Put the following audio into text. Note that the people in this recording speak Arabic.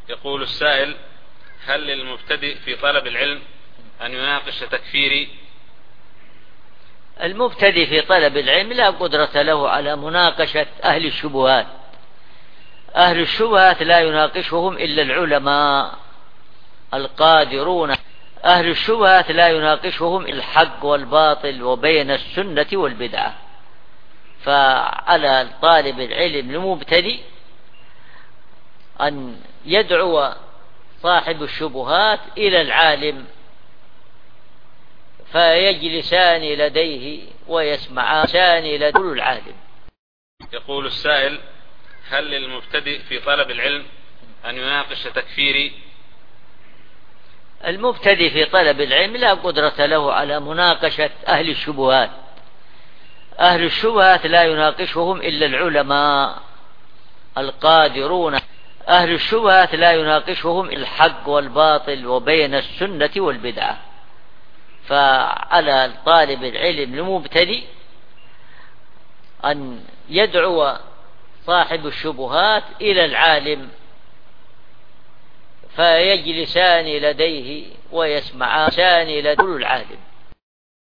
يقول السائل: هل للمبتدئ في طلب العلم أن يناقش تكفيري؟ المبتدئ في طلب العلم لا قدرة له على مناقشة أهل الشبهات. أهل الشبهات لا يناقشهم إلا العلماء القادرون. أهل الشبهات لا يناقشهم الحق والباطل وبين السنة والبدعة. فعلى طالب العلم المبتدئ أن يدعو صاحب الشبهات إلى العالم فيجلسان لديه ويسمعان لدى العالم. يقول السائل: هل للمبتدئ في طلب العلم أن يناقش تكفيري؟ المبتدئ في طلب العلم لا قدرة له على مناقشة أهل الشبهات. أهل الشبهات لا يناقشهم إلا العلماء القادرون. أهل الشبهات لا يناقشهم الحق والباطل وبين السنة والبدعة. فعلى طالب العلم المبتدئ أن يدعو صاحب الشبهات إلى العالم فيجلسان لديه ويسمعان لدى العالم.